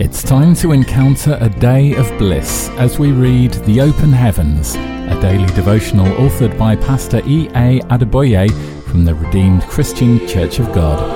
It's time to encounter a day of bliss as we read The Open Heavens, a daily devotional authored by Pastor E.A. Adeboye from the Redeemed Christian Church of God.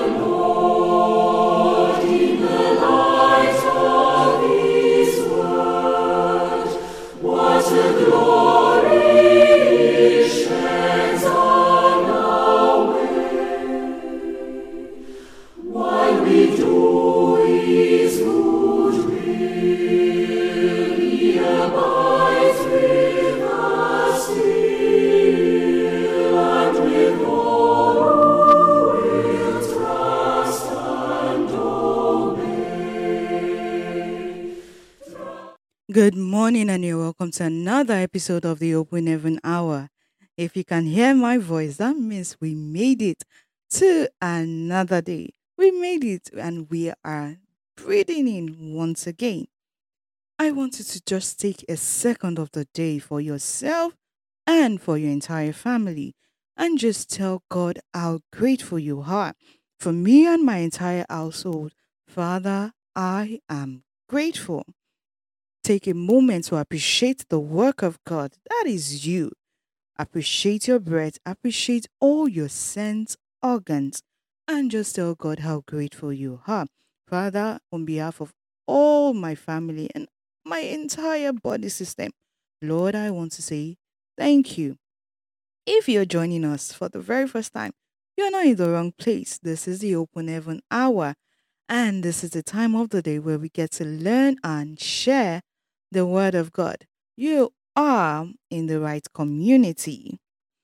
Good morning, and you're welcome to another episode of the Open Heaven Hour. If you can hear my voice, that means we made it to another day. We made it, and we are breathing in once again. I want you to just take a second of the day for yourself and for your entire family and just tell God how grateful you are. For me and my entire household, Father, I am grateful. Take a moment to appreciate the work of God. That is you. Appreciate your breath, appreciate all your sense organs, and just tell God how grateful you are. Father, on behalf of all my family and my entire body system, Lord, I want to say thank you. If you're joining us for the very first time, you're not in the wrong place. This is the Open Heaven Hour, and this is the time of the day where we get to learn and share the Word of God. You are in the right community.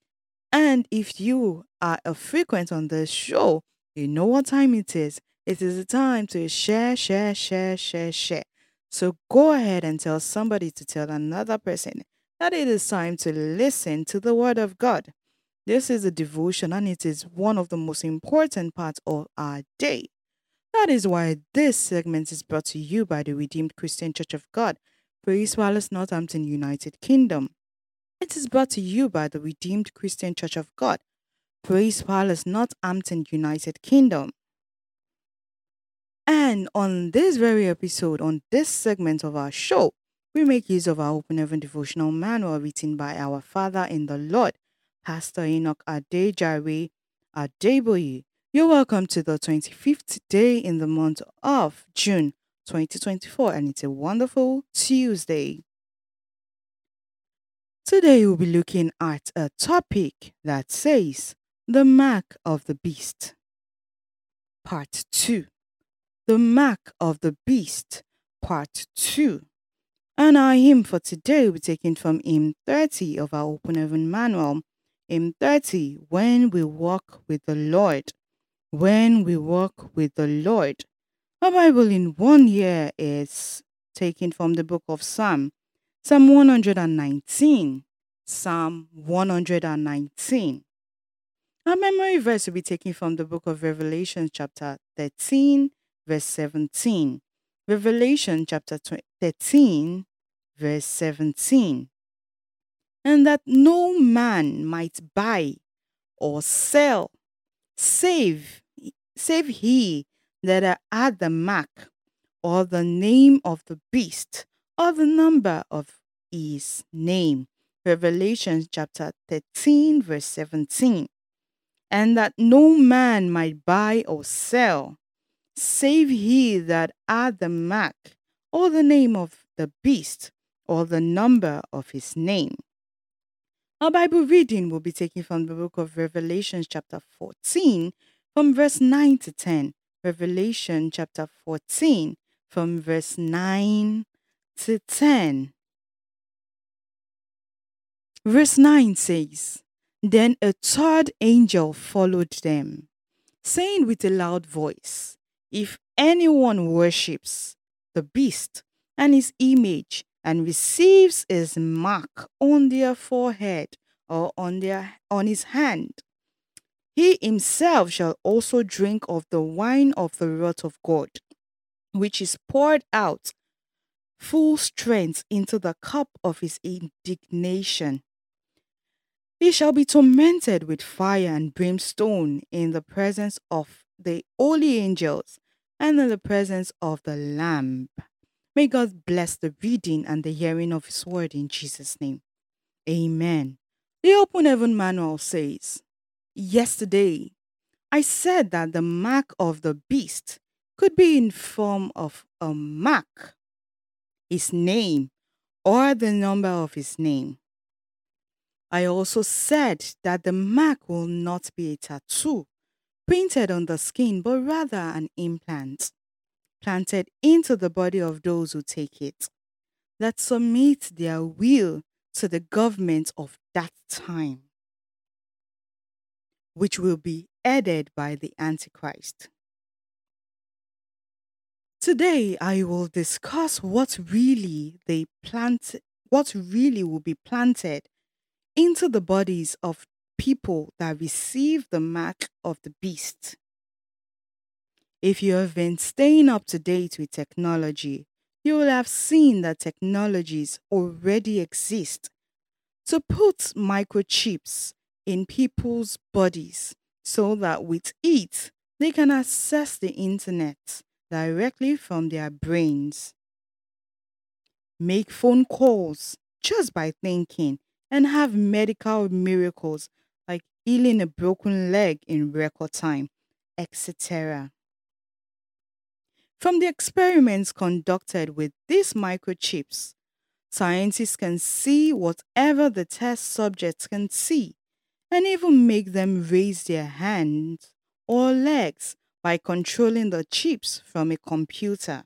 And if you are a frequent on this show, you know what time it is. It is the time to share, share, share, share, share. So go ahead and tell somebody to tell another person that it is time to listen to the Word of God. This is a devotion, and it is one of the most important parts of our day. That is why this segment is brought to you by the Redeemed Christian Church of God, Praise Palace, Northampton, United Kingdom. It is brought to you by the Redeemed Christian Church of God, Praise Palace, Northampton, United Kingdom. And on this very episode, on this segment of our show, we make use of our Open Heaven devotional manual written by our Father in the Lord, Pastor Enoch Adejare Adeboye. You're welcome to the 25th day in the month of June 2024, and it's a wonderful Tuesday. Today we'll be looking at a topic that says the mark of the beast. Part 2. The mark of the beast, part 2. And our hymn for today will be taken from hymn 30 of our Open Heaven Manual. Hymn 30, When We Walk with the Lord. When we walk with the Lord. Our Bible in 1 year is taken from the book of Psalm 119. Psalm 119. Our memory verse will be taken from the book of Revelation chapter 13 verse 17. Revelation chapter 13 verse 17. And that no man might buy or sell save he that had the mark or the name of the beast or the number of his name. Revelation chapter 13 verse 17. And that no man might buy or sell save he that had the mark or the name of the beast or the number of his name. Our Bible reading will be taken from the book of Revelation chapter 14 from verse 9 to 10. Revelation chapter 14 from verse 9 to 10. Verse 9 says, Then a third angel followed them, saying with a loud voice, If anyone worships the beast and his image and receives his mark on their forehead or on his hand, he himself shall also drink of the wine of the wrath of God, which is poured out full strength into the cup of his indignation. He shall be tormented with fire and brimstone in the presence of the holy angels and in the presence of the Lamb. May God bless the reading and the hearing of His word in Jesus' name. Amen. The Open Heaven Manual says, yesterday I said that the mark of the beast could be in form of a mark, his name, or the number of his name. I also said that the mark will not be a tattoo printed on the skin, but rather an implant planted into the body of those who take it, that submit their will to the government of that time, which will be headed by the Antichrist. Today I will discuss what really will be planted into the bodies of people that receive the mark of the beast. If you have been staying up to date with technology, you will have seen that technologies already exist to put microchips in people's bodies so that with it they can access the internet directly from their brains, make phone calls just by thinking, and have medical miracles like healing a broken leg in record time, etc. From the experiments conducted with these microchips, scientists can see whatever the test subjects can see and even make them raise their hands or legs by controlling the chips from a computer.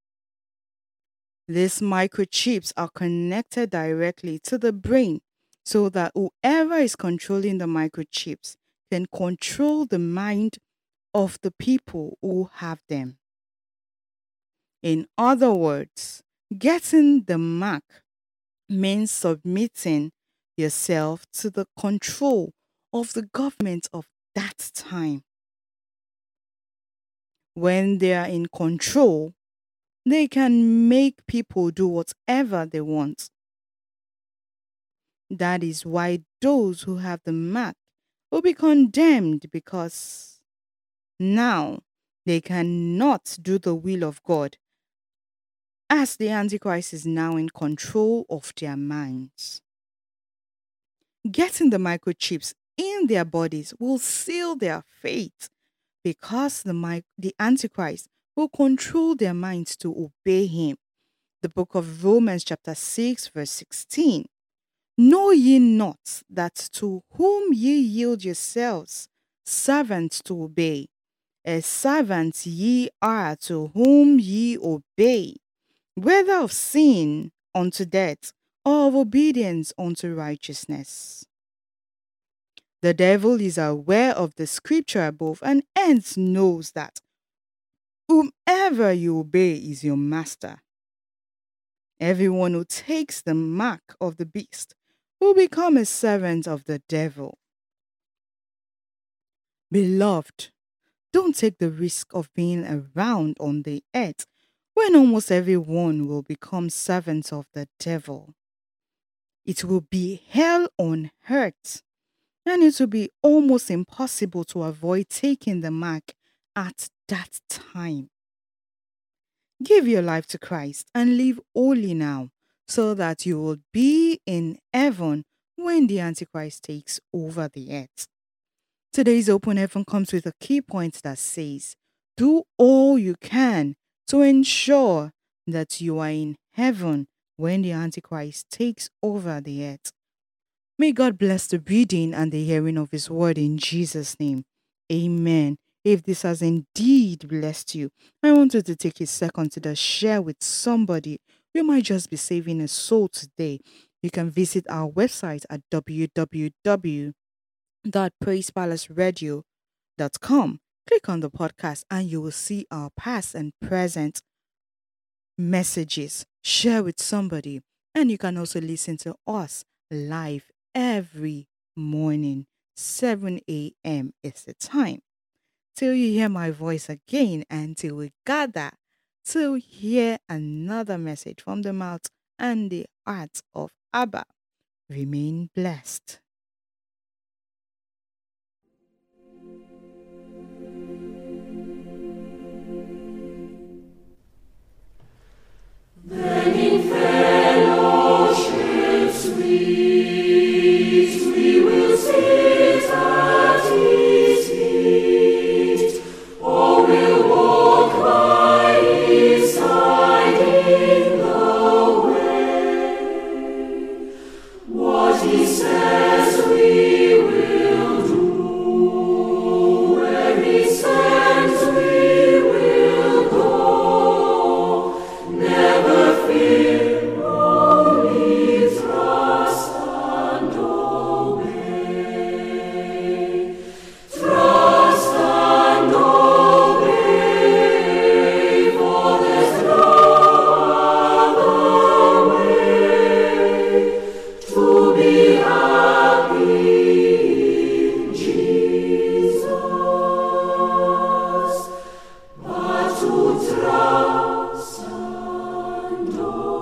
These microchips are connected directly to the brain so that whoever is controlling the microchips can control the mind of the people who have them. In other words, getting the mark means submitting yourself to the control of the government of that time. When they are in control, they can make people do whatever they want. That is why those who have the mark will be condemned, because now they cannot do the will of God, as the Antichrist is now in control of their minds. Getting the microchips in their bodies will seal their fate, because the Antichrist will control their minds to obey him. The book of Romans chapter 6 verse 16. Know ye not that to whom ye yield yourselves servants to obey, as servants ye are to whom ye obey, whether of sin unto death or of obedience unto righteousness. The devil is aware of the scripture above and hence knows that whomever you obey is your master. Everyone who takes the mark of the beast will become a servant of the devil. Beloved, don't take the risk of being around on the earth when almost everyone will become servants of the devil. It will be hell on earth, and it will be almost impossible to avoid taking the mark at that time. Give your life to Christ and live holy now, so that you will be in heaven when the Antichrist takes over the earth. Today's Open Heaven comes with a key point that says, do all you can to ensure that you are in heaven when the Antichrist takes over the earth. May God bless the reading and the hearing of His word in Jesus' name. Amen. If this has indeed blessed you, I want you to take a second to just share with somebody. You might just be saving a soul today. You can visit our website at www.praisepalaceradio.com. Click on the podcast and you will see our past and present messages. Share with somebody. And you can also listen to us live every morning, 7 a.m. is the time. Till you hear my voice again, and till we gather to hear another message from the mouth and the heart of Abba. Remain blessed. Then in fellowship sweet we will sit at His feet, or will walk by His side in the way. What He says we will do, where He sends we will go. Never fear, only trust and obey. Trust and obey, for there's no other way to be happy in Jesus, but to trust and obey.